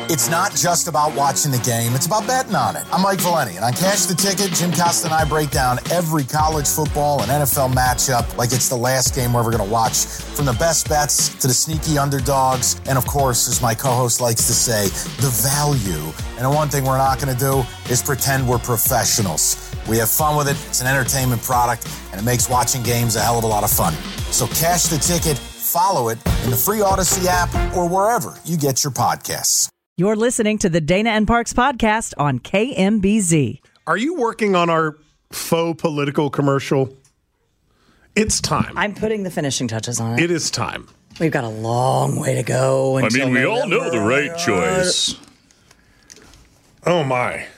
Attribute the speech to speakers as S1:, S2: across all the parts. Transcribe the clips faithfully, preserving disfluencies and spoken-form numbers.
S1: It's not just about watching the game, it's about betting on it. I'm Mike Valeni, and on Cash the Ticket, Jim Costa and I break down every college football and N F L matchup like it's the last game we're ever going to watch, from the best bets to the sneaky underdogs, and of course, as my co-host likes to say, the value. And the one thing we're not going to do is pretend we're professionals. We have fun with it, it's an entertainment product, and it makes watching games a hell of a lot of fun. So Cash the Ticket, follow it in the free Odyssey app or wherever you get your podcasts.
S2: You're listening to the Dana and Parks podcast on K M B Z.
S3: Are you working on our faux political commercial? It's time.
S2: I'm putting the finishing touches on it.
S3: It is time.
S2: We've got a long way to go.
S4: I mean, we all know the right choice.
S3: Oh, my.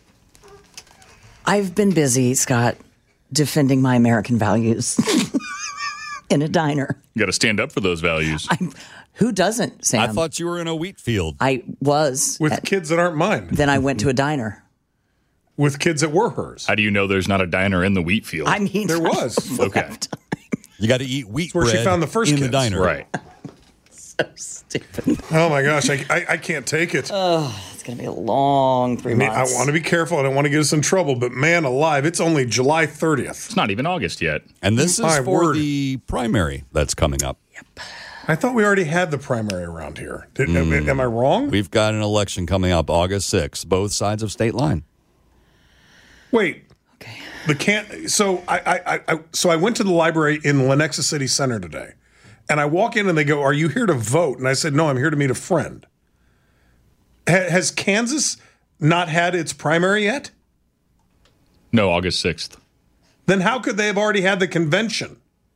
S2: I've been busy, Scott, defending my American values in a diner.
S4: You got to stand up for those values.
S2: I'm, who doesn't, Sam?
S5: I thought you were in a wheat field.
S2: I was.
S3: With
S2: at,
S3: kids that aren't mine.
S2: Then I went to a diner.
S3: With kids that were hers.
S4: How do you know there's not a diner in the wheat field?
S2: I mean,
S3: there was.
S4: Okay.
S5: You got to eat wheat
S3: That's where
S5: bread
S3: she found the first
S5: in
S3: kids.
S5: the diner.
S4: Right.
S2: So stupid.
S3: Oh, my gosh. I, I, I can't take it.
S2: Oh, it's going to be a long three
S3: I mean,
S2: months.
S3: I want to be careful. I don't want to get us in trouble. But, man alive, it's only July thirtieth.
S4: It's not even August yet.
S5: And this is
S3: My
S5: for
S3: word.
S5: the primary that's coming up.
S2: Yep.
S3: I thought we already had the primary around here. Did, am, am I wrong?
S5: We've got an election coming up August sixth, both sides of state line.
S3: Wait.
S2: Okay.
S3: The can so I, I, I so I went to the library in Lenexa City Center today, and I walk in and they go, "Are you here to vote?" And I said, "No, I'm here to meet a friend." Ha- has Kansas not had its primary yet?
S4: No, August sixth.
S3: Then how could they have already had the convention?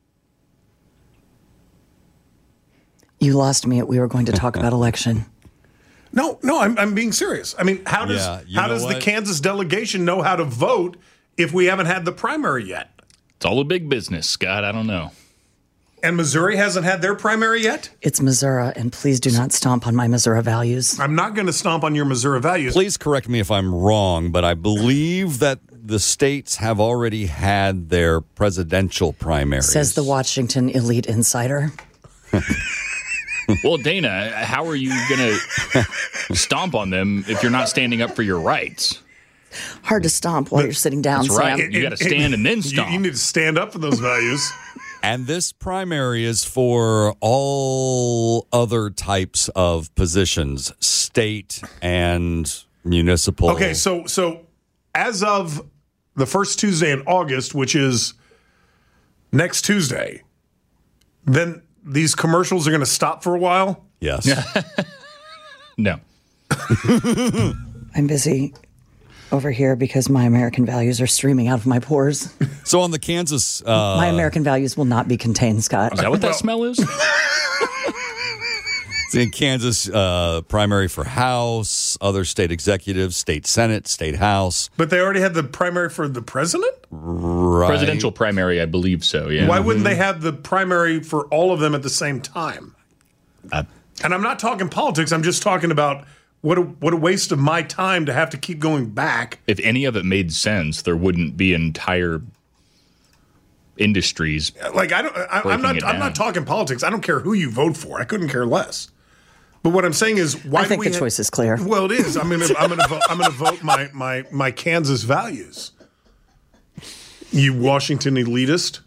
S2: You lost me at we were going to talk about election.
S3: No, no, I'm I'm being serious. I mean, how does
S5: Yeah, you
S3: how
S5: know
S3: does the
S5: what?
S3: Kansas delegation know how to vote if we haven't had the primary yet?
S4: It's all a big business, Scott. I don't know.
S3: And Missouri hasn't had their primary yet?
S2: It's Missouri, and please do not stomp on my Missouri values.
S3: I'm not going to stomp on your Missouri values.
S5: Please correct me if I'm wrong, but I believe that the states have already had their presidential primaries.
S2: Says the Washington Elite Insider.
S4: Well, Dana, how are you going to stomp on them if you're not standing up for your rights?
S2: Hard to stomp while you're sitting down,
S4: That's right.
S2: Sam.
S4: You gotta stand and then
S3: You-
S4: stomp.
S3: You, need to stand up for those values.
S5: And this primary is for all other types of positions, state and municipal.
S3: Okay, so so as of the first Tuesday in August, which is next Tuesday, then these commercials are going to stop for a while?
S5: Yes.
S4: No.
S2: I'm busy over here because my American values are streaming out of my pores.
S5: So on the Kansas... Uh,
S2: My American values will not be contained, Scott.
S4: Is that what that smell is?
S5: in Kansas, uh, primary for House, other state executives, state Senate, state House.
S3: But they already had the primary for the president?
S5: Right.
S4: Presidential primary, I believe so, yeah.
S3: Why wouldn't they have the primary for all of them at the same time?
S4: Uh,
S3: And I'm not talking politics. I'm just talking about what a, what a waste of my time to have to keep going back.
S4: If any of it made sense, there wouldn't be entire industries.
S3: Like I don't. I, I'm
S4: Breaking
S3: not.
S4: it
S3: I'm
S4: down.
S3: not talking politics. I don't care who you vote for. I couldn't care less. But what I'm saying is, why
S2: I
S3: do
S2: think
S3: we
S2: the
S3: ha-
S2: choice is clear.
S3: Well, it is. I'm gonna. I'm gonna. Vote, I'm gonna vote my my my Kansas values. You Washington elitist.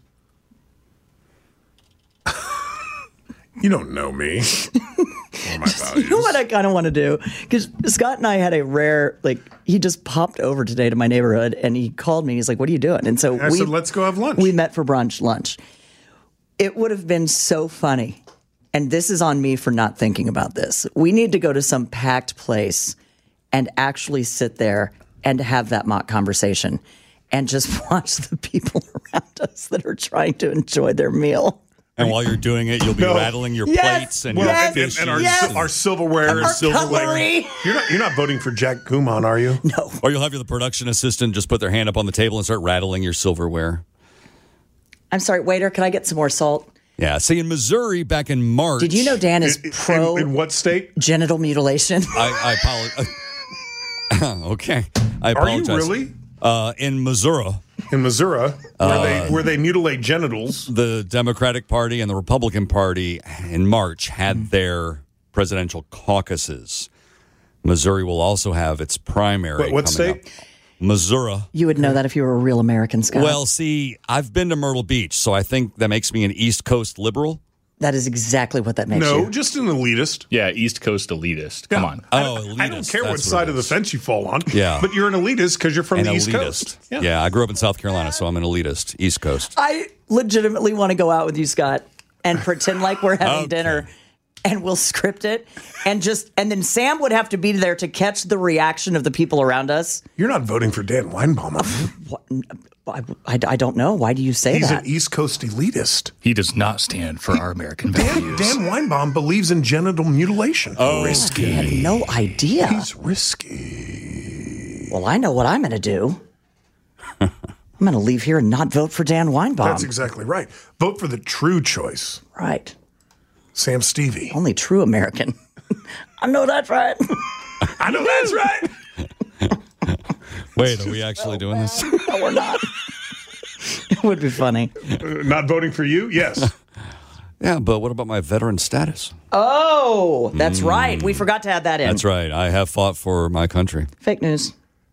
S3: You don't know me. Or my values.
S2: You know what I kind of want to do? Because Scott and I had a rare, like, he just popped over today to my neighborhood and he called me. He's like, what are you doing? And so
S3: I
S2: we
S3: said, let's go have lunch.
S2: We met for brunch, lunch. It would have been so funny. And this is on me for not thinking about this. We need to go to some packed place and actually sit there and have that mock conversation and just watch the people around us that are trying to enjoy their meal.
S5: And while you're doing it, you'll be
S3: No.
S5: rating your
S2: Yes.
S5: plates and
S3: Well,
S5: your
S2: Yes.
S3: and,
S5: dishes.
S3: and our,
S2: Yes.
S3: our silverware
S2: Our
S3: and silverware.
S2: cutlery.
S3: You're not. You're not voting for Jack Kumon, are you?
S2: No.
S5: Or you'll have the production assistant just put their hand up on the table and start rattling your silverware.
S2: I'm sorry, waiter, can I get some more salt?
S5: Yeah. See, in Missouri back in March.
S2: Did you know Dan is
S3: In-
S2: pro
S3: in, in what state?
S2: genital mutilation?
S5: I, I apologize. Okay. I
S3: Are you
S5: apologize.
S3: really
S5: Uh, in Missouri,
S3: in Missouri, where
S5: Uh,
S3: they where they mutilate genitals?
S5: the Democratic Party and the Republican Party in March had their presidential caucuses. Missouri will also have its primary.
S3: What, what
S5: coming
S3: state?
S5: Up. Missouri.
S2: You would know that if you were a real American, Scott.
S5: Well, see, I've been to Myrtle Beach, so I think that makes me an East Coast liberal.
S2: that is exactly what that makes
S3: No,
S2: you.
S3: just an elitist.
S4: Yeah, East Coast elitist. Come
S3: Yeah.
S4: on.
S5: Oh,
S3: I,
S5: elitist.
S3: I don't care what
S5: That's what
S3: side
S5: it
S3: of the
S5: is.
S3: fence you fall on.
S5: Yeah.
S3: But you're an elitist because you're from
S5: An
S3: the East
S5: elitist.
S3: Coast.
S5: Yeah. I grew up in South Carolina, so I'm an elitist. East Coast.
S2: I legitimately want to go out with you, Scott, and pretend like we're having
S5: Okay.
S2: dinner, and we'll script it, and just and then Sam would have to be there to catch the reaction of the people around us.
S3: You're not voting for Dan Weinbaum, are you?
S2: What, I, I, I don't know. Why do you say
S3: He's
S2: that?
S3: an East Coast elitist.
S4: He does not stand for our American
S3: Dan,
S4: values.
S3: Dan Weinbaum believes in genital mutilation. Oh,
S2: I had no idea.
S3: He's risky.
S2: Well, I know what I'm going to do. I'm going to leave here and not vote for Dan Weinbaum.
S3: That's exactly right. Vote for the true choice,
S2: right.
S3: Sam Stevie.
S2: Only true American. I know that's right.
S3: I know that's right.
S5: Wait, are we actually doing this?
S2: No, we're not. It would be funny.
S3: Uh, not voting for you? Yes.
S5: Yeah, but what about my veteran status?
S2: Oh, that's right. We forgot to add that in.
S5: That's right. I have fought for my country.
S2: Fake news.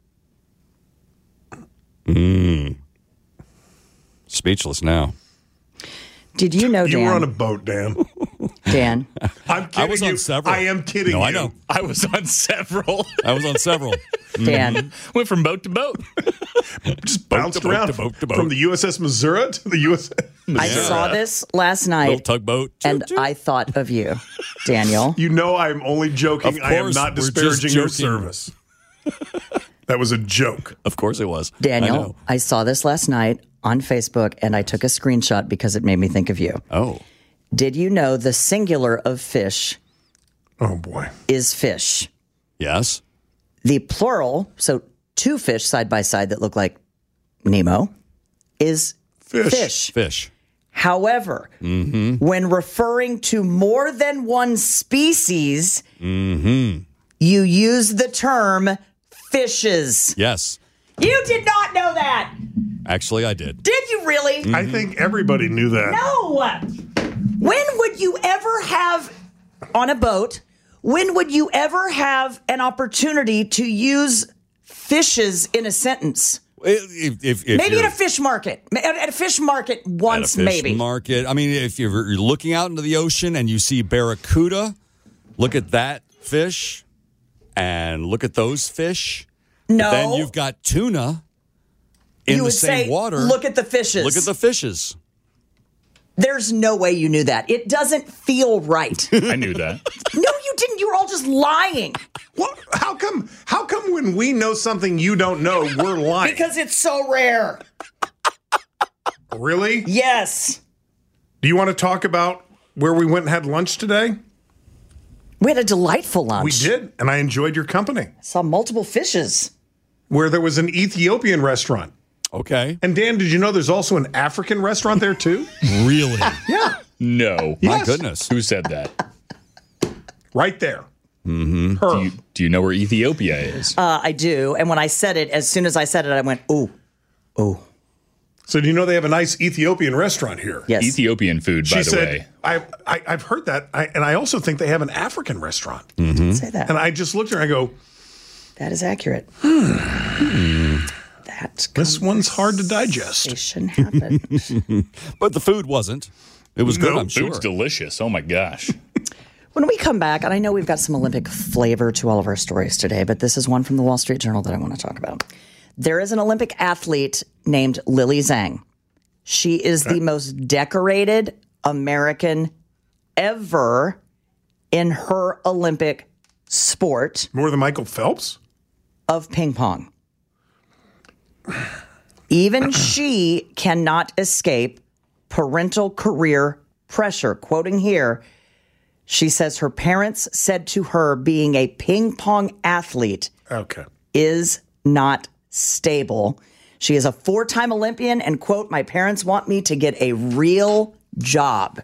S5: Speechless now.
S2: Did you know,
S3: You
S2: Dan?
S3: were on a boat, Dan.
S2: Dan,
S3: I'm kidding
S5: I was
S3: you.
S5: on several.
S3: I am kidding
S5: No,
S3: you.
S5: I know.
S4: I was on several.
S5: I was on several.
S2: Dan,
S4: Went from boat to boat.
S3: Just
S5: Boat
S3: bounced
S5: to boat
S3: around
S5: to boat to boat.
S3: from the U S S Missouri to the U S S.
S2: I saw this last
S5: Little
S2: night,
S5: tugboat.
S2: and I thought of you, Daniel.
S3: You know I'm only joking.
S5: Of
S3: I am
S5: course,
S3: not
S5: we're just
S3: disparaging your
S5: joking.
S3: service. That was a joke.
S5: Of course it was. I
S2: Daniel,
S5: know.
S2: I, saw this last night on Facebook, and I took a screenshot because it made me think of you.
S5: Oh.
S2: Did you know the singular of fish
S3: Oh, boy.
S2: is fish?
S5: Yes.
S2: The plural, so two fish side by side that look like Nemo, is
S3: Fish.
S2: fish.
S5: Fish.
S2: However, when referring to more than one species, you use the term fishes.
S5: Yes.
S2: You did not know that.
S5: Actually, I did.
S2: Did you really?
S3: I think everybody knew that.
S2: No. When would you ever have on a boat? When would you ever have an opportunity to use fishes in a sentence?
S5: If, if, if
S2: Maybe
S5: you're
S2: at a fish market. At at a fish market
S5: at a
S2: once,
S5: fish
S2: maybe.
S5: market. I mean, if you're you're looking out into the ocean and you see barracuda, look at that fish and look at those fish.
S2: No.
S5: Then you've got tuna in
S2: you
S5: the
S2: would
S5: same
S2: say,
S5: water.
S2: look at the fishes.
S5: Look at the fishes.
S2: There's no way you knew that. It doesn't feel right. No,
S4: I knew that.
S2: you didn't. You were all just lying
S3: What? How come? How come when we know something you don't know, we're lying?
S2: because it's so rare.
S3: Really?
S2: Yes.
S3: Do you want to talk about where we went and had lunch today?
S2: We had a delightful lunch.
S3: We did, and I enjoyed your company.
S2: Saw multiple fishes.
S3: Where there was an Ethiopian restaurant.
S5: Okay.
S3: And Dan, did you know there's also an African restaurant there too?
S5: Really?
S3: Yeah,
S4: No.
S5: My
S3: Yes.
S5: goodness.
S4: Who said that?
S3: right there. Mm-hmm. Her.
S4: Do you, do you know where Ethiopia is?
S2: Uh, I do. And when I said it, as soon as I said it, I went, ooh, ooh.
S3: So do you know they have a nice Ethiopian restaurant here?
S2: Yes.
S4: Ethiopian food, by
S3: She
S4: the
S3: said,
S4: way.
S3: I, I, I've heard that. I, and I also think they have an African restaurant.
S2: Say that.
S3: And I just looked at her and I go,
S2: That is accurate. That
S3: this one's hard to digest.
S2: conversation happened.
S5: But the food wasn't. It was good,
S3: No,
S5: I'm sure.
S4: Food's delicious. Oh my gosh.
S2: When we come back, and I know we've got some Olympic flavor to all of our stories today, but this is one from the Wall Street Journal that I want to talk about. There is an Olympic athlete named Lily Zhang. She is the most decorated American ever in her Olympic sport
S3: More than Michael Phelps?
S2: of ping pong. Even she cannot escape parental career pressure. Quoting here, she says her parents said to her being a ping pong athlete
S3: Okay.
S2: is not stable. She is a four-time Olympian and, quote, my parents want me to get a real job.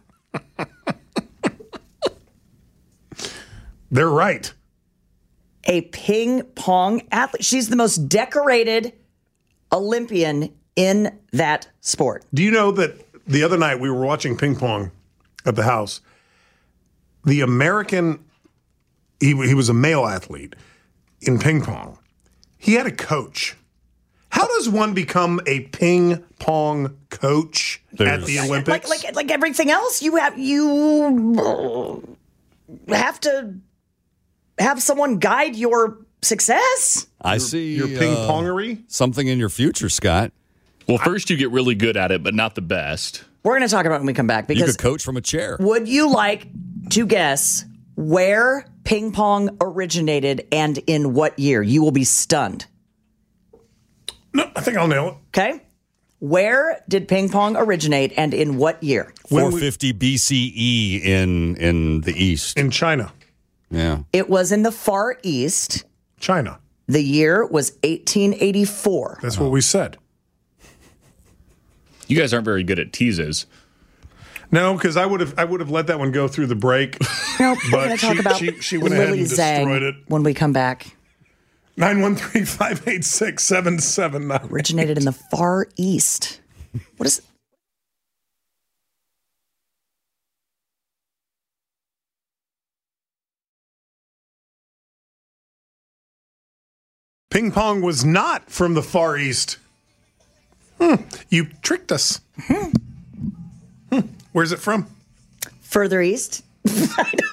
S3: They're right.
S2: A ping pong athlete. She's the most decorated Olympian in that sport.
S3: Do you know that the other night we were watching ping pong at the house? The American, he, he was a male athlete. in ping pong, he had a coach. How does one become a ping pong coach
S5: There's-
S3: at the Olympics?
S2: Like, like, like everything else, you have you have to have someone guide your success.
S5: I see
S3: Your ping
S5: uh,
S3: pongery?
S5: something in your future, Scott.
S4: Well, first you get really good at it, but not the best.
S2: We're going to talk about it when we come back
S5: You
S2: because
S5: could coach from a chair.
S2: would you like to guess where ping pong originated and in what year? You will be stunned.
S3: No, I think I'll nail it.
S2: Okay. Where did ping pong originate and in what year?
S3: When we-
S5: four fifty B C E in in the East.
S3: In China.
S5: Yeah.
S2: It was in the Far East.
S3: China.
S2: The year was eighteen eighty-four.
S3: That's what we said.
S4: You guys aren't very good at teases.
S3: No, because I would have I would have let that one go through the break.
S2: Nope, we're
S3: But
S2: going to talk
S3: she-
S2: about
S3: she- she went ahead
S2: Lily
S3: and destroyed
S2: Zhang
S3: it.
S2: when we come back.
S3: nine one three, five eight six, seven seven nine.
S2: Originated in the Far East. What is
S3: Ping pong was not from the Far East. Hmm, you tricked us. Hmm. Where's it from?
S2: further east?
S3: You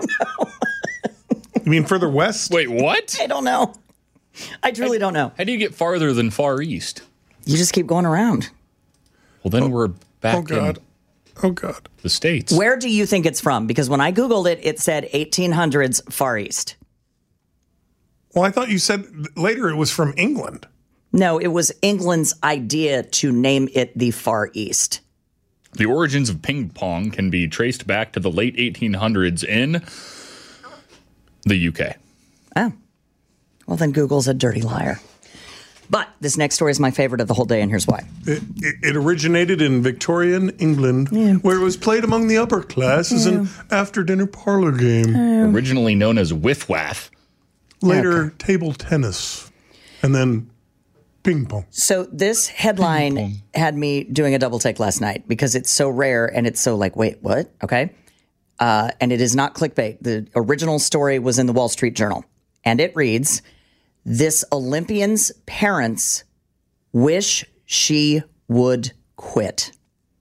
S3: mean further west?
S4: Wait, what?
S2: I don't know. I truly don't know.
S4: How do you get farther than Far East?
S2: You just keep going around.
S4: Well, then we're back
S3: Oh, God.
S4: in
S3: Oh, God.
S4: the States.
S2: Where do you think it's from? Because when I Googled it, it said eighteen hundreds Far East.
S3: Well, I thought you said later it was from England.
S2: No, it was England's idea to name it the Far East.
S4: The origins of ping pong can be traced back to the late eighteen hundreds in the U K.
S2: Oh. Well, then Google's a dirty liar. But this next story is my favorite of the whole day, and here's why.
S3: It, it, it originated in Victorian England, where it was played among the upper classes an after-dinner parlor game.
S4: Originally known as Whiff-Waff.
S3: Later, table tennis, and then ping pong.
S2: So this headline had me doing a double take last night because it's so rare and it's so like, wait, what? Okay. Uh, and it is not clickbait. The original story was in the Wall Street Journal, and it reads, "This Olympian's parents wish she would quit."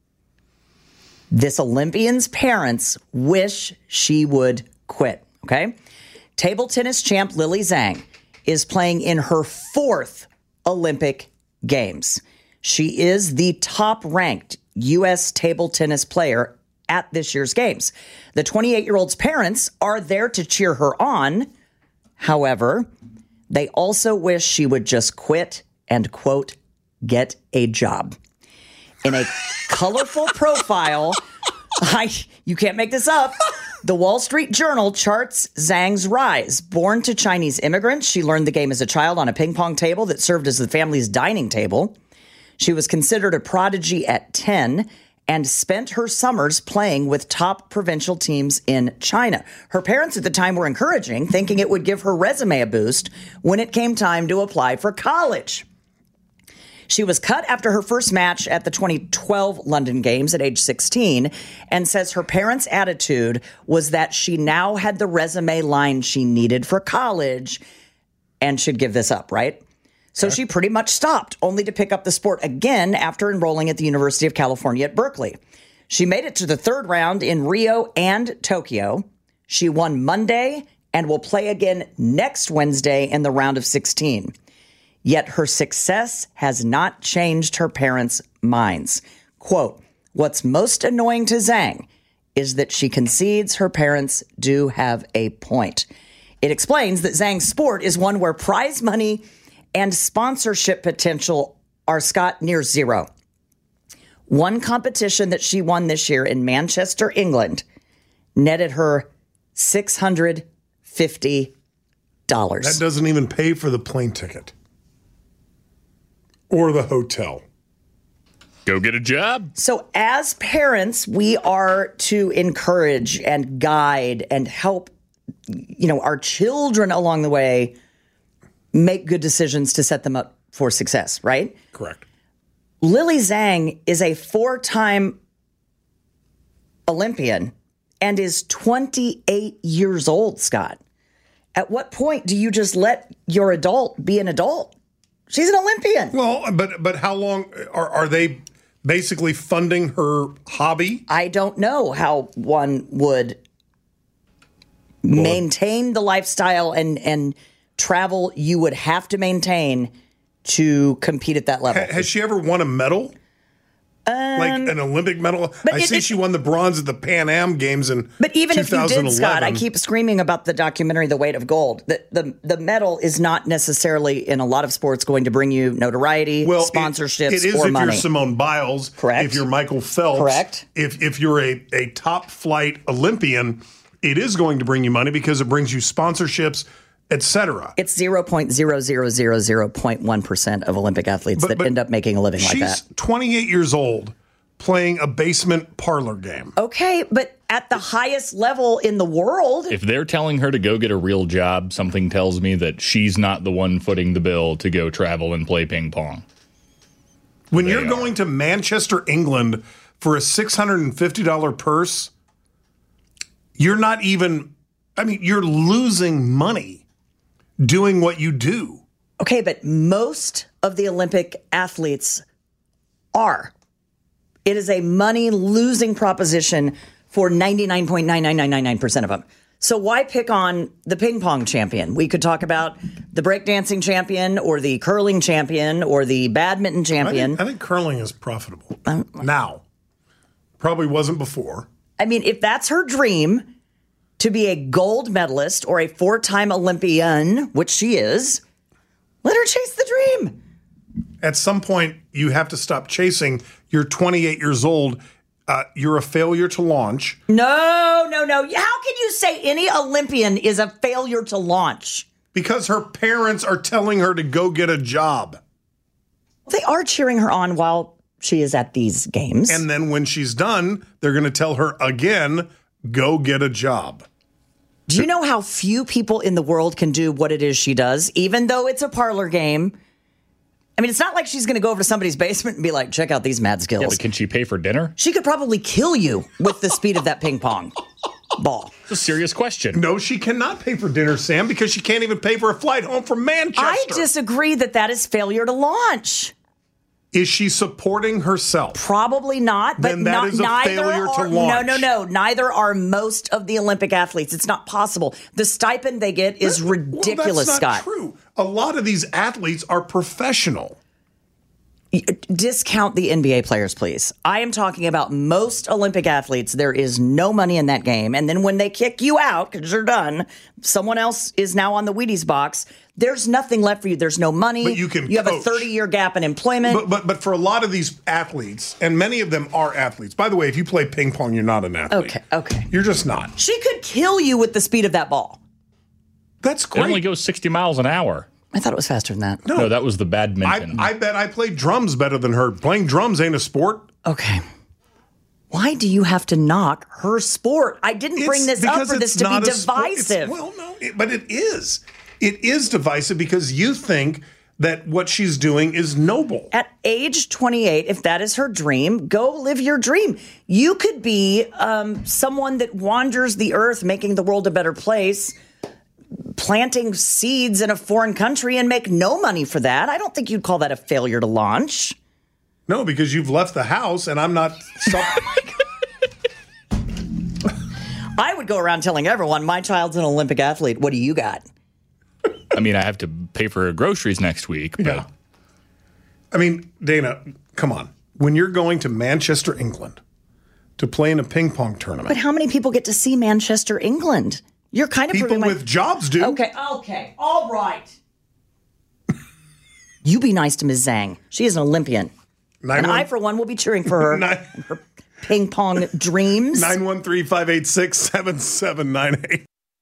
S2: This Olympian's parents wish she would quit. Okay. Table tennis champ Lily Zhang is playing in her fourth Olympic Games. She is the top ranked U S table tennis player at this year's Games. The twenty-eight-year-old's parents are there to cheer her on. However, they also wish she would just quit and, quote, get a job. In a colorful profile, I, you can't make this up. The Wall Street Journal charts Zhang's rise. Born to Chinese immigrants, she learned the game as a child on a ping pong table that served as the family's dining table. She was considered a prodigy at ten and spent her summers playing with top provincial teams in China. Her parents at the time were encouraging, thinking it would give her resume a boost when it came time to apply for college. She was cut after her first match at the twenty twelve London Games at age sixteen and says her parents' attitude was that she now had the resume line she needed for college and should give this up, right? So she pretty much stopped, only to pick up the sport again after enrolling at the University of California at Berkeley. She made it to the third round in Rio and Tokyo. She won Monday and will play again next Wednesday in the round of sixteen. Yet her success has not changed her parents' minds. Quote, "What's most annoying to Zhang is that she concedes her parents do have a point." It explains that Zhang's sport is one where prize money and sponsorship potential are, Scott, near zero. One competition that she won this year in Manchester, England, netted her six hundred fifty dollars.
S3: That doesn't even pay for the plane ticket or the hotel.
S4: Go get a job.
S2: So as parents, we are to encourage and guide and help, you know, our children along the way make good decisions to set them up for success, right?
S3: Correct.
S2: Lily Zhang is a four-time Olympian and is twenty-eight years old, Scott. At what point do you just let your adult be an adult? She's an Olympian.
S3: Well, but but how long are are they basically funding her hobby?
S2: I don't know how one would well, maintain the lifestyle and and travel you would have to maintain to compete at that level.
S3: Ha- has she ever won a medal? Um, like an Olympic medal? I it, see it, she won the bronze at the Pan Am Games in
S2: But even
S3: two thousand eleven.
S2: If you did, Scott, I keep screaming about the documentary The Weight of Gold. The, the, the medal is not necessarily, in a lot of sports, going to bring you notoriety,
S3: well,
S2: sponsorships,
S3: it, it is
S2: or
S3: if
S2: money.
S3: You're Simone Biles.
S2: Correct.
S3: If you're Michael Phelps.
S2: Correct.
S3: If, if you're a, a top-flight Olympian, it is going to bring you money because it brings you sponsorships, et cetera.
S2: It's zero point zero zero zero zero point one percent of Olympic athletes but, that but end up making a living like that.
S3: She's twenty-eight years old playing a basement parlor game.
S2: Okay, but at the highest level in the world.
S4: If they're telling her to go get a real job, something tells me that she's not the one footing the bill to go travel and play ping pong.
S3: When
S4: they
S3: you're
S4: are.
S3: going to Manchester, England for a six hundred fifty dollars purse, you're not even, I mean, you're losing money doing what you do.
S2: Okay, but most of the Olympic athletes are. It is a money-losing proposition for ninety-nine point nine nine nine nine nine percent of them. So why pick on the ping pong champion? We could talk about the breakdancing champion or the curling champion or the badminton champion.
S3: I think, I think curling is profitable um, now. Probably wasn't before.
S2: I mean, if that's her dream to be a gold medalist or a four-time Olympian, which she is, let her chase the dream.
S3: At some point, you have to stop chasing. You're twenty-eight years old. Uh, you're a failure to launch.
S2: No, no, no. How can you say any Olympian is a failure to launch?
S3: Because her parents are telling her to go get a job.
S2: They are cheering her on while she is at these games.
S3: And then when she's done, they're going to tell her again, go get a job.
S2: Do you know how few people in the world can do what it is she does, even though it's a parlor game? I mean, it's not like she's going to go over to somebody's basement and be like, check out these mad skills.
S4: Yeah, but can she pay for dinner?
S2: She could probably kill you with the speed of that ping pong ball.
S4: It's a serious question.
S3: No, she cannot pay for dinner, Sam, because she can't even pay for a flight home from Manchester.
S2: I disagree that that is failure to launch.
S3: Is she supporting herself?
S2: Probably not. But
S3: then that
S2: not,
S3: is a
S2: neither
S3: failure
S2: are,
S3: to launch.
S2: No, no, no. Neither are most of the Olympic athletes. It's not possible. The stipend they get is ridiculous,
S3: well, that's not
S2: Scott.
S3: True. A lot of these athletes are professional.
S2: Discount the N B A players, please. I am talking about most Olympic athletes. There is no money in that game. And then when they kick you out, because you're done, someone else is now on the Wheaties box. There's nothing left for you. There's no money.
S3: But you can
S2: You have
S3: coach.
S2: a thirty-year gap in employment.
S3: But, but but for a lot of these athletes, and many of them are athletes. By the way, if you play ping pong, you're not an athlete.
S2: Okay, okay.
S3: You're just not.
S2: She could kill you with the speed of that ball.
S3: That's
S4: It
S3: great.
S4: only goes sixty miles an hour.
S2: I thought it was faster than that.
S3: No,
S4: No, that was the
S3: I,
S4: badminton.
S3: I bet I play drums better than her. Playing drums ain't a sport.
S2: Okay. Why do you have to knock her sport? I didn't bring
S3: It's
S2: this up
S3: because
S2: for
S3: it's
S2: this to be
S3: not a sport. It's-
S2: divisive.
S3: Well, no, it, but it is. It is divisive because you think that what she's doing is noble.
S2: At age twenty-eight, if that is her dream, go live your dream. You could be um, someone that wanders the earth, making the world a better place, planting seeds in a foreign country and make no money for that. I don't think you'd call that a failure to launch.
S3: No, because you've left the house and I'm not. Sub-
S2: I would go around telling everyone, my child's an Olympic athlete. What do you got?
S4: I mean, I have to pay for her groceries next week, but
S3: Yeah. I mean, Dana, come on. When you're going to Manchester, England to play in a ping pong tournament,
S2: But how many people get to see Manchester, England? You're kind of
S3: people
S2: proving my...
S3: with jobs do.
S2: Okay, okay, all right. You be nice to Miz Zhang. She is an Olympian.
S3: Nine
S2: And
S3: one-
S2: I, for one, will be cheering for her.
S3: Nine-
S2: and her ping pong dreams.
S3: nine one three, five eight six, seven seven nine eight.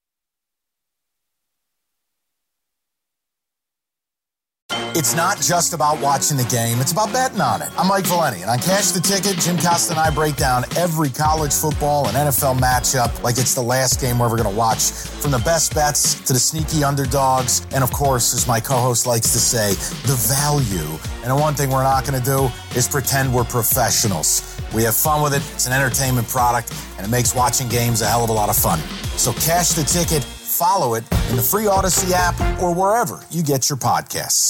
S1: It's not just about watching the game, it's about betting on it. I'm Mike Valeni, and on Cash the Ticket, Jim Costa and I break down every college football and N F L matchup like it's the last game we're ever going to watch, from the best bets to the sneaky underdogs, and of course, as my co-host likes to say, the value. And the one thing we're not going to do is pretend we're professionals. We have fun with it, it's an entertainment product, and it makes watching games a hell of a lot of fun. So Cash the Ticket, follow it in the free Odyssey app or wherever you get your podcasts.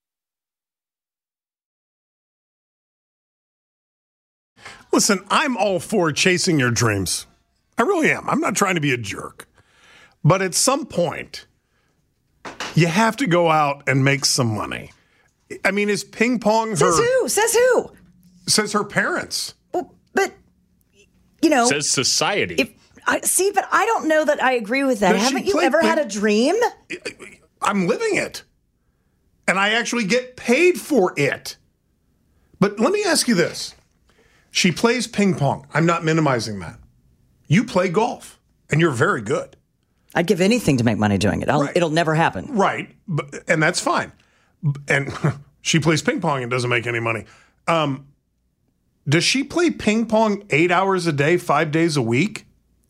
S3: Listen, I'm all for chasing your dreams. I really am. I'm not trying to be a jerk. But at some point, you have to go out and make some money. I mean, is ping pong her...
S2: Says who? Says who?
S3: Says her parents.
S2: Well, but, you know...
S4: Says society.
S2: If I see, but I don't know that I agree with that.
S3: Does she
S2: Haven't you
S3: play
S2: ever
S3: ping-
S2: had a dream?
S3: I'm living it. And I actually get paid for it. But let me ask you this. She plays ping pong. I'm not minimizing that. You play golf, and you're very good.
S2: I'd give anything to make money doing it. I'll,
S3: Right.
S2: It'll never happen.
S3: Right, but, and that's fine. And she plays ping pong and doesn't make any money. Um, does she play ping pong eight hours a day, five days a week?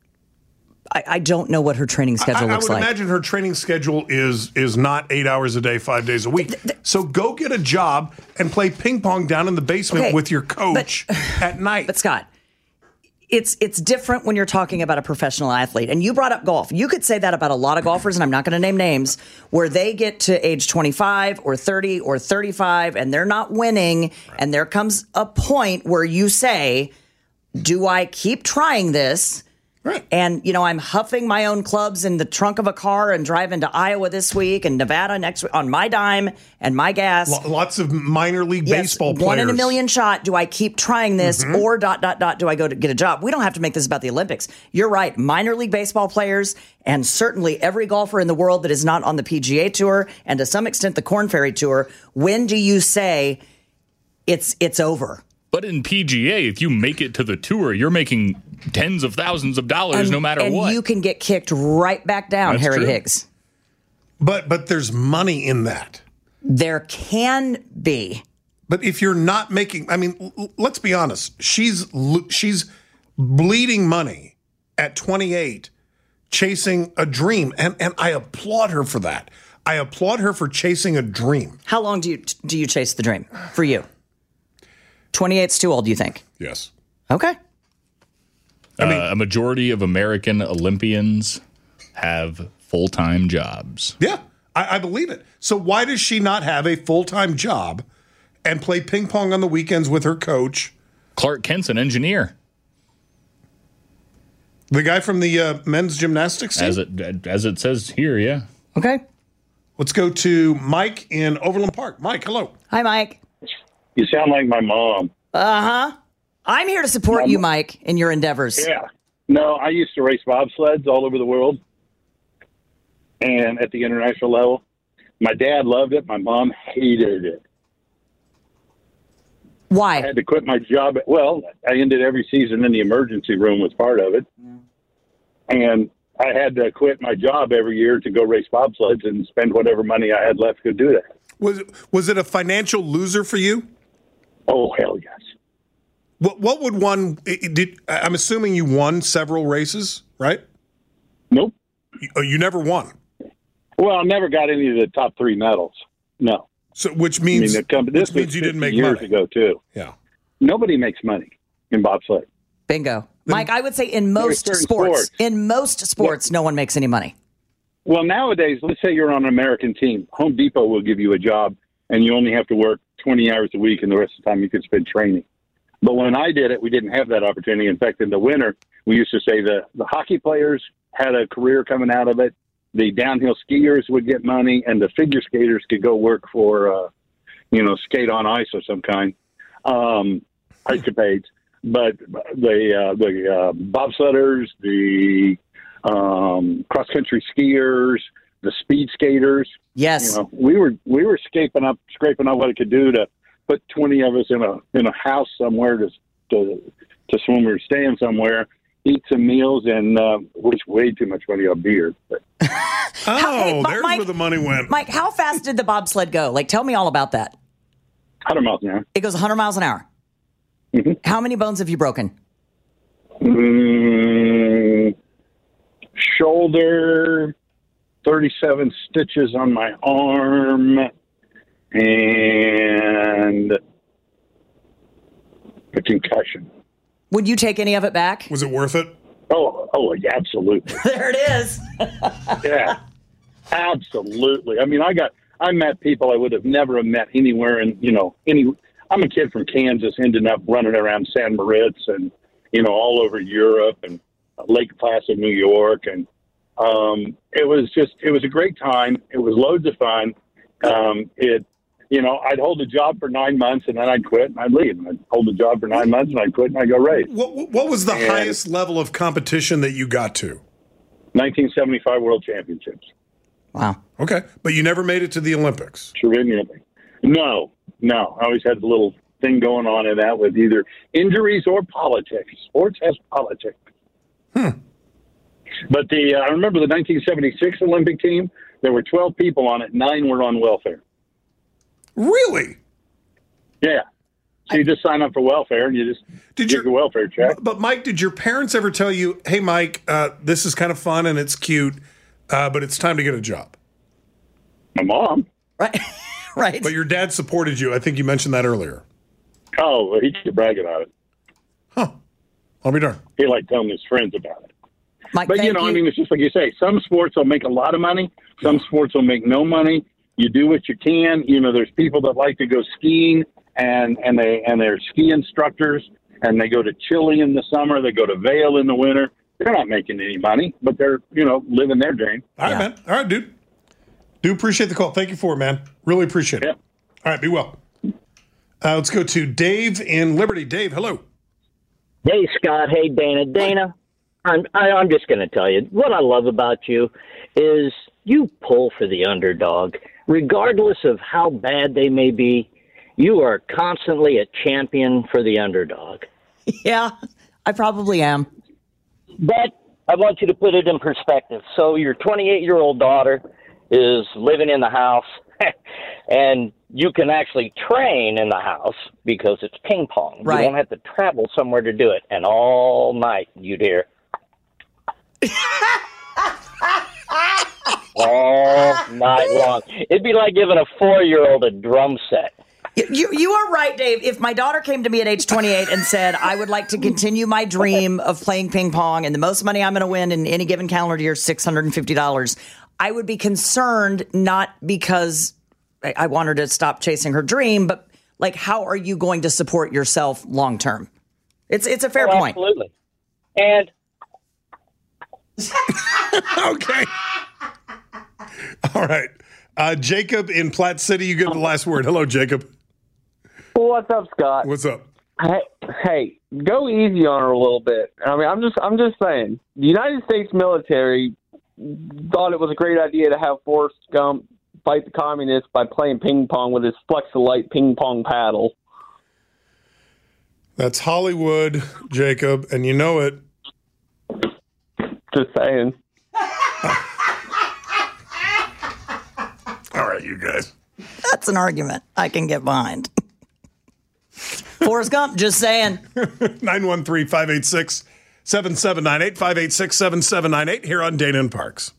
S2: I, I don't know what her training schedule
S3: I, I
S2: looks
S3: would
S2: like.
S3: imagine her training schedule is is not eight hours a day, five days a week. So go get a job and play ping pong down in the basement
S2: Okay,
S3: with your coach
S2: but-
S3: at night.
S2: But Scott, it's it's different when you're talking about a professional athlete. And you brought up golf. You could say that about a lot of golfers, and I'm not going to name names, where they get to age twenty-five or thirty or thirty-five and they're not winning. And there comes a point where you say, do I keep trying this?
S3: Right.
S2: And, you know, I'm huffing my own clubs in the trunk of a car and driving to Iowa this week and Nevada next week on my dime and my gas.
S3: Lo- Lots of minor league
S2: Yes,
S3: baseball players.
S2: one in a million shot. Do I keep trying this or dot, dot, dot, do I go to get a job? We don't have to make this about the Olympics. You're right. Minor league baseball players and certainly every golfer in the world that is not on the P G A Tour and to some extent the Korn Ferry Tour. When do you say it's it's over?
S4: But in P G A, if you make it to the tour, you're making tens of thousands of dollars
S2: And,
S4: no matter
S2: and
S4: what.
S2: you can get kicked right back down,
S4: That's
S2: Harry
S4: true.
S2: Higgs.
S3: But but there's money in that.
S2: There can be.
S3: But if you're not making, I mean, l- let's be honest. She's lo- she's bleeding money at twenty-eight, chasing a dream, and and I applaud her for that. I applaud her for chasing a dream.
S2: How long do you do you chase the dream for you? twenty-eight's too old, you think?
S3: Yes.
S2: Okay.
S4: Uh, a majority of American Olympians have full-time jobs.
S3: Yeah, I, I believe it. So why does she not have a full time job and play ping pong on the weekends with her coach?
S4: Clark Kent's an engineer,
S3: The guy from the uh, men's gymnastics team?
S4: as it as it says here. Yeah.
S2: Okay.
S3: Let's go to Mike in Overland Park. Mike, hello.
S2: Hi, Mike.
S6: You sound like my mom.
S2: Uh-huh. I'm here to support you, Mike, in your endeavors.
S6: Yeah. No, I used to race bobsleds all over the world and at the international level. My dad loved it. My mom hated it. I
S2: Why?
S6: had to quit my job. Well, I ended every season in the emergency room was part of it. And I had to quit my job every year to go race bobsleds and spend whatever money I had left to do that.
S3: Was was it a financial loser for you?
S6: Oh, hell yes.
S3: What what would one it- did? I'm assuming you won several races, right?
S6: Nope.
S3: You, oh, you never won.
S6: Well, I never got any of the top three medals. No.
S3: So which
S6: I mean,
S3: means
S6: the company, this
S3: which means
S6: was
S3: you didn't make
S6: fifty years
S3: money.
S6: ago, too.
S3: Yeah.
S6: Nobody makes money in bobsled.
S2: Bingo. Mike, I would say in most
S6: certain
S2: sports,
S6: sports.
S2: in most sports, no one makes any money.
S6: Well, nowadays, let's say you're on an American team. Home Depot will give you a job, and you only have to work twenty hours a week, and the rest of the time you can spend training. But when I did it, we didn't have that opportunity. In fact, in the winter, we used to say the, the hockey players had a career coming out of it. The downhill skiers would get money, and the figure skaters could go work for, uh, you know, skate on ice of some kind, um, ice capades. But the uh, the uh, bobsledders, the um, cross country skiers, the speed skaters,
S2: Yes.
S6: you know, we were we were scraping up scraping up what it could do to put twenty of us in a in a house somewhere to to to when we were staying somewhere, eat some meals, and uh, waste way too much money on beer. But
S3: Oh,
S2: hey, Mi-
S3: there's
S2: Mike-
S3: where the money went.
S2: Mike, how fast did the bobsled go? Like, tell me all about that.
S6: one hundred miles an hour.
S2: It goes one hundred miles an hour.
S6: Mhm.
S2: How many bones have you broken?
S6: Mm, shoulder, thirty-seven stitches on my arm, and a concussion.
S2: Would you take any of it back?
S3: Was it worth it?
S6: Oh, oh, yeah, absolutely.
S2: There it is.
S6: Yeah, absolutely. I mean, I got, I met people I would have never met anywhere in, you know, any, I'm a kid from Kansas, ended up running around San Moritz and, you know, all over Europe and Lake Placid, New York. And um, it was just, it was a great time. It was loads of fun. Um, it, you know, I'd hold a job for nine months and then I'd quit and I'd leave. And I'd hold a job for nine months and I'd quit and I'd go race.
S3: What, what was the
S6: And
S3: highest level of competition that you got to?
S6: nineteen seventy-five World Championships.
S2: Wow.
S3: Okay. But you never made it to the Olympics.
S6: No, no. I always had a little thing going on in that with either injuries or politics. Sports has politics.
S3: Hmm.
S6: But the uh, I remember the nineteen seventy-six Olympic team. There were twelve people on it. Nine were on welfare.
S3: Really?
S6: Yeah. So you just sign up for welfare and you just
S3: Did
S6: get
S3: your-
S6: your welfare check.
S3: But Mike, did your parents ever tell you, hey, Mike, uh, this is kind of fun and it's cute, uh, but it's time to get a job?
S6: My mom.
S2: Right. Right.
S3: But your dad supported you. I think you mentioned that earlier.
S6: Oh, well, he could brag about it.
S3: Huh. I'll be darned.
S6: He liked telling his friends about it.
S2: Mike,
S6: But, you
S2: thank
S6: know, I mean, it's just like you say, some sports will make a lot of money. Some sports will make no money. You do what you can. You know, there's people that like to go skiing and, and they, and they're ski instructors and they go to Chile in the summer. They go to Vail in the winter. They're not making any money, but they're, you know, living their dream.
S3: All right,
S2: Yeah.
S3: man. All right, dude. Do appreciate the call. Thank you for it, man. Really appreciate it.
S6: Yeah.
S3: All right, be well. Uh, let's go to Dave in Liberty. Dave, hello.
S7: Hey, Scott. Hey, Dana. Dana, I'm, I, I'm just going to tell you, what I love about you is you pull for the underdog. Regardless of how bad they may be, you are constantly a champion for the underdog.
S2: Yeah, I probably am.
S7: But I want you to put it in perspective. So your twenty-eight-year-old daughter is living in the house, and you can actually train in the house because it's ping pong.
S2: Right.
S7: You don't have to travel somewhere to do it. And all night you'd hear, all night long. It'd be like giving a four-year-old a drum set.
S2: You, you you are right, Dave. If my daughter came to me at age twenty-eight and said, I would like to continue my dream of playing ping pong and the most money I'm going to win in any given calendar year is six hundred fifty dollars, I would be concerned, not because I, I want her to stop chasing her dream, but like, how are you going to support yourself long term? It's it's a fair
S7: Oh,
S2: point.
S7: absolutely. And
S3: Okay. All right. Uh, Jacob in Platte City, you get the last word. Hello, Jacob.
S8: What's up, Scott?
S3: What's up?
S8: Hey, hey, go easy on her a little bit. I mean, I'm just, I'm just saying. The United States military thought it was a great idea to have Forrest Gump fight the communists by playing ping pong with his Flexolite ping pong paddle.
S3: That's Hollywood, Jacob, and you know it.
S8: Just saying.
S3: All right, you guys.
S2: That's an argument I can get behind. Forrest Gump, just saying.
S3: nine one three, five eight six, seven seven nine eight, five eight six, seven seven nine eight here on Dana and Parks.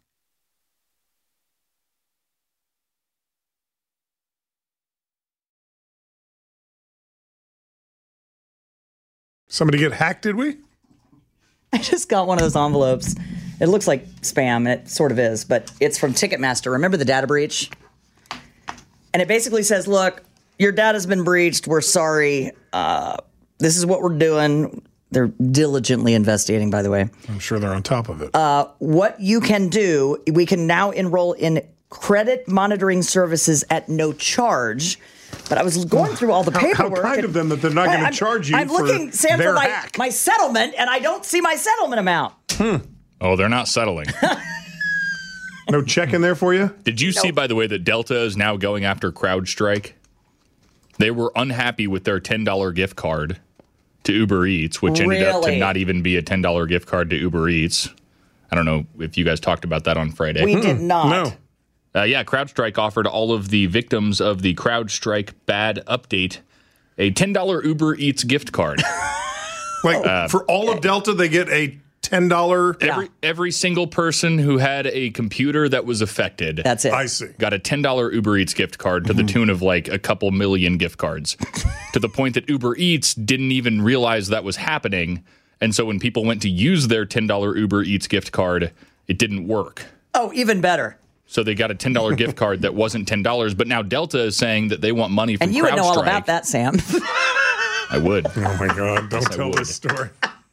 S3: Somebody get hacked, did we?
S2: I just got one of those envelopes. It looks like spam, and it sort of is, but it's from Ticketmaster. Remember the data breach? And it basically says, look, your data's been breached. We're sorry. Uh, this is what we're doing. They're diligently investigating, by the way.
S3: I'm sure they're on top of it.
S2: Uh, what you can do, we can now enroll in credit monitoring services at no charge. But I was going through all the
S3: How- how
S2: paperwork.
S3: kind
S2: and-
S3: of them that they're not gonna
S2: I'm-
S3: charge you
S2: I'm
S3: for
S2: looking, Sam,
S3: their
S2: for my,
S3: hack.
S2: my settlement, and I don't see my settlement amount.
S4: Oh, they're not settling.
S3: No check in there for you?
S4: Did you see, by the way, that Delta is now going after CrowdStrike? They were unhappy with their ten dollar gift card to Uber Eats, which ended up to
S2: Really?
S4: not even be a ten dollar gift card to Uber Eats. I don't know if you guys talked about that on Friday.
S2: We did not.
S3: No.
S4: Uh, yeah, CrowdStrike offered all of the victims of the CrowdStrike bad update a ten dollar Uber Eats gift card.
S3: Like for all of Delta, they get a ten dollar.
S4: Every every single person who had a computer that was affected
S2: That's it.
S3: I see.
S4: got a ten dollar Uber Eats gift card to the tune of like a couple million gift cards, to the point that Uber Eats didn't even realize that was happening And so when people went to use their ten dollars Uber Eats gift card, it didn't work.
S2: Oh, even better.
S4: So they got a ten dollars gift card that wasn't ten dollars, but now Delta is saying that they want money from
S2: And you would know all about
S4: CrowdStrike.
S2: that, Sam.
S4: I would.
S3: Oh my God! Don't
S4: Yes, I
S3: tell
S4: would.
S3: this story.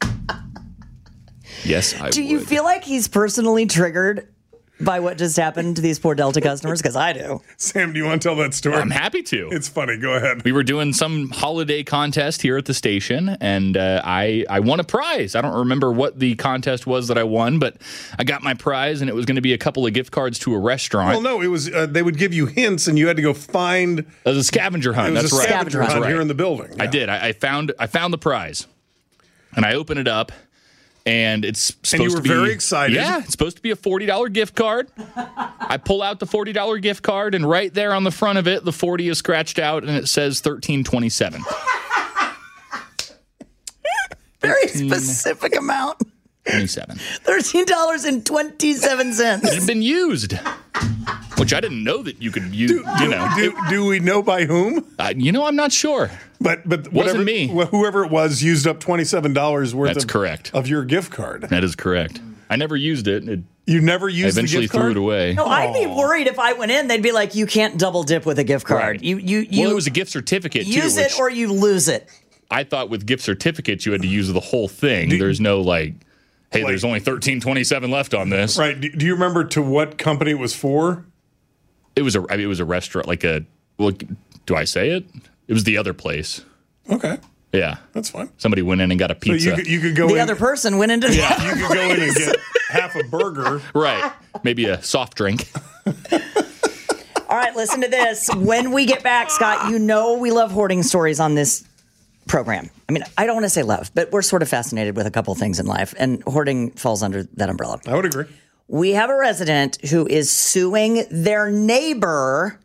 S4: Yes, I
S2: Do
S4: would.
S2: you feel like he's personally triggered by what just happened to these poor Delta customers? Because I do.
S3: Sam, do you want to tell that story?
S4: I'm happy to.
S3: It's funny. Go ahead.
S4: We were doing some holiday contest here at the station, and uh, I I won a prize. I don't remember what the contest was that I won, but I got my prize, and it was going to be a couple of gift cards to a restaurant.
S3: Well, no, it was. Uh, they would give you hints, and you had to go find.
S4: It was a scavenger hunt.
S3: It was
S4: That's
S3: a
S4: right.
S3: scavenger
S4: That's
S3: hunt
S4: right.
S3: here in the building.
S4: I
S3: Yeah.
S4: did. I, I found I found the prize, and I open it up, and it's supposed
S3: And you were
S4: to be
S3: very excited.
S4: Yeah, it's supposed to be a forty dollars gift card. I pull out the forty dollars gift card, and right there on the front of it, the forty is scratched out, and it says thirteen twenty-seven.
S2: Very specific amount.
S4: twenty-seven.
S2: thirteen dollars and twenty-seven
S4: It
S2: cents.
S4: had been used, which I didn't know that you could use.
S3: Do,
S4: you know,
S3: do, do we know by whom?
S4: uh, you know, I'm not sure.
S3: But but whatever,
S4: me.
S3: wh- Whoever it was used up twenty-seven dollars worth
S4: That's
S3: of,
S4: correct.
S3: of your gift card.
S4: That is correct. I never used it. it
S3: You never
S4: I
S3: used the
S4: eventually
S3: gift
S4: threw
S3: card?
S4: it away.
S2: No, I'd be worried if I went in. They'd be like, "You can't double dip with a gift card.
S4: Right.
S2: You you you
S4: well, it was a gift certificate too.
S2: use
S4: which
S2: it or you lose it."
S4: I thought with gift certificates you had to use the whole thing. There's no like, hey,
S3: Like-
S4: there's only thirteen twenty-seven left on this.
S3: Right. Do, do you remember to what company it was for?
S4: It was a I mean, it was a restaurant, like a. Well, do I say it? It was the other place.
S3: Okay,
S4: Yeah,
S3: that's fine.
S4: somebody went in and got a
S3: So
S4: pizza.
S3: you could, you could go
S2: The
S3: in.
S2: other person went into the
S3: yeah, you could go in and get half a burger.
S4: Right, maybe a soft drink.
S2: All right, listen to this. When we get back, Scott, you know we love hoarding stories on this program. I mean, I don't want to say love, but we're sort of fascinated with a couple of things in life, and hoarding falls under that umbrella.
S3: I would agree.
S2: We have a resident who is suing their neighbor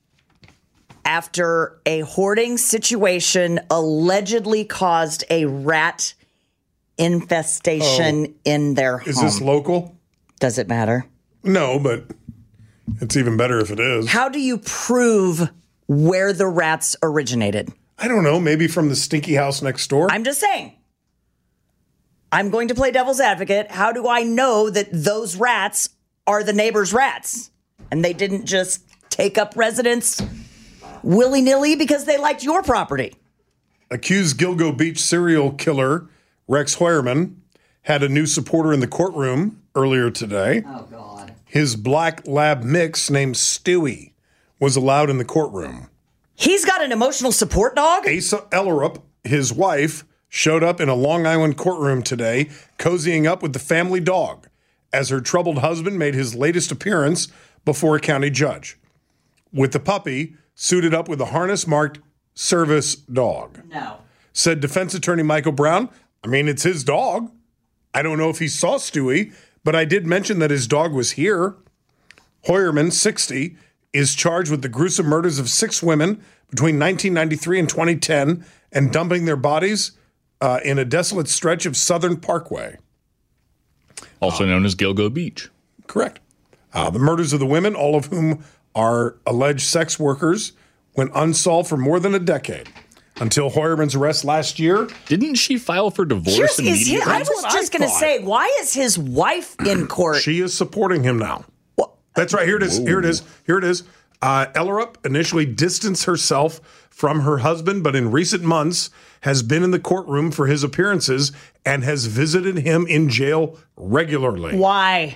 S2: after a hoarding situation allegedly caused a rat infestation in their
S3: Is
S2: home.
S3: this local?
S2: Does it matter?
S3: No, but it's even better if it is.
S2: How do you prove where the rats originated?
S3: I don't know. Maybe from the stinky house next door.
S2: I'm just saying. I'm going to play devil's advocate. How do I know that those rats are the neighbor's rats and they didn't just take up residence willy-nilly because they liked your property?
S3: Accused Gilgo Beach serial killer Rex Hoyerman had a new supporter in the courtroom earlier today.
S2: Oh, God.
S3: His black lab mix named Stewie was allowed in the courtroom.
S2: He's got an emotional support dog?
S3: Asa Ellerup, his wife, showed up in a Long Island courtroom today, cozying up with the family dog as her troubled husband made his latest appearance before a county judge. With the puppy suited up with a harness marked service dog.
S2: No.
S3: Said defense attorney Michael Brown, I mean, it's his dog. I don't know if he saw Stewie, but I did mention that his dog was here. Hoyerman, sixty, is charged with the gruesome murders of six women between nineteen ninety-three and twenty ten and dumping their bodies uh, in a desolate stretch of Southern Parkway.
S4: Also known as Gilgo Beach.
S3: Correct. Uh, the murders of the women, all of whom are alleged sex workers, went unsolved for more than a decade. Until Hoyerman's arrest last year.
S4: Didn't she file for divorce
S2: Here's, is
S4: immediately?
S2: his, I
S3: That's
S2: was
S3: what
S2: just
S3: I
S2: going to
S3: thought.
S2: say, why is his wife in court?
S3: She is supporting him now. That's right. Here it is. Here it is. Here it is. Uh, Ellerup initially distanced herself from her husband, but in recent months has been in the courtroom for his appearances and has visited him in jail regularly.
S2: Why?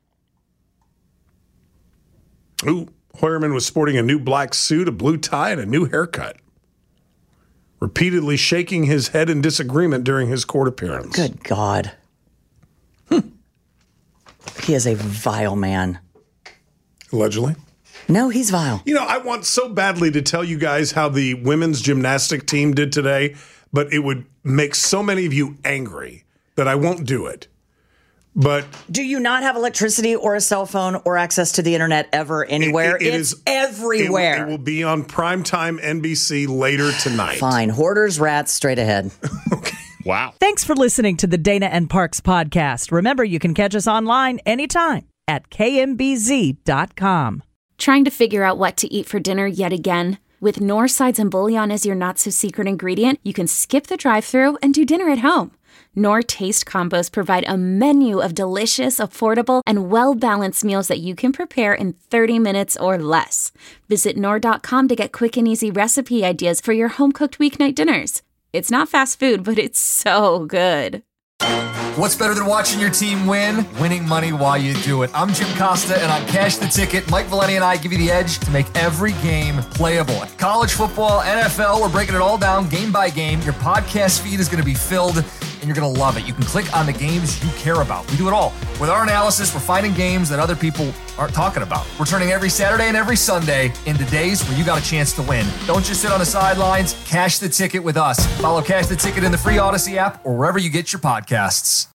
S3: Ooh, Hoyerman was sporting a new black suit, a blue tie, and a new haircut. Repeatedly shaking his head in disagreement during his court appearance.
S2: Good God. Hmm. He is a vile man.
S3: Allegedly.
S2: No, he's vile.
S3: You know, I want so badly to tell you guys how the women's gymnastic team did today, but it would make so many of you angry that I won't do it. But
S2: Do you not have electricity or a cell phone or access to the internet ever anywhere?
S3: it- it
S2: it's
S3: is-
S2: everywhere.
S3: It, it will be on primetime N B C later tonight.
S2: Fine. Hoarders, rats, straight ahead.
S4: Wow.
S9: Thanks for listening to the Dana and Parks podcast. Remember, you can catch us online anytime at K M B Z dot com.
S10: Trying to figure out what to eat for dinner yet again? With Knorr sides and bouillon as your not-so-secret ingredient, you can skip the drive-thru and do dinner at home. Knorr Taste Combos provide a menu of delicious, affordable, and well-balanced meals that you can prepare in thirty minutes or less. Visit Knorr dot com to get quick and easy recipe ideas for your home-cooked weeknight dinners. It's not fast food, but it's so good.
S11: What's better than watching your team win? Winning money while you do it. I'm Jim Costa, and on Cash the Ticket, Mike Valeni and I give you the edge to make every game playable. College football, N F L, we're breaking it all down game by game. Your podcast feed is going to be filled, and you're going to love it. You can click on the games you care about. We do it all. With our analysis, we're finding games that other people aren't talking about. We're turning every Saturday and every Sunday into days where you got a chance to win. Don't just sit on the sidelines. Cash the Ticket with us. Follow Cash the Ticket in the free Odyssey app or wherever you get your podcasts.